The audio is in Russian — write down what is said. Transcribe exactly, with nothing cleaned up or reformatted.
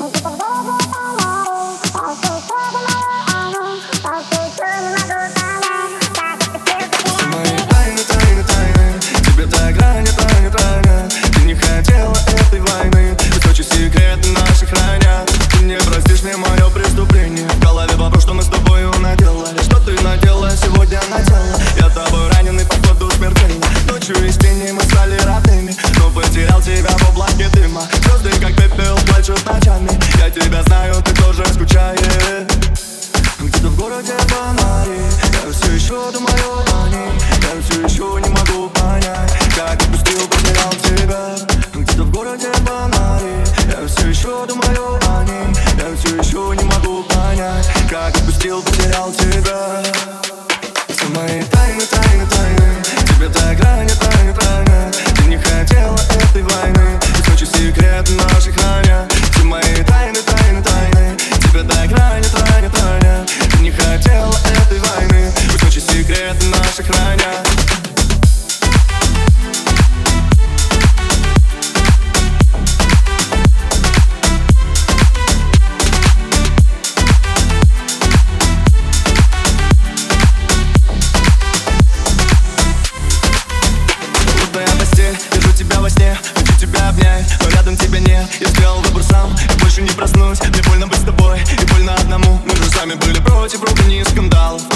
Я тебя знаю, ты тоже скучаешь. Где-то в городе фонари, я все еще думаю о ней. Я все еще не могу понять, как отпустил, потерял тебя. Где-то в городе фонари, я все еще думаю о ней. Я все еще не могу понять, как отпустил, потерял тебя. Все мои тайны, тайны, тайны, тебе так ранят, ранят, ранят. Ты не хотела этой войны, и ночи секреты наши хранят. Все мои тайны, тайны, тайны, тебе так ранят, ранят, ранят. Ты не хотела этой войны, и ночи секреты наши хранят. Хочу тебя обнять, но рядом тебя нет. Я сделал выбор сам, я больше не проснусь. Мне больно быть с тобой, и больно одному. Мы же сами были против ругани и скандалов.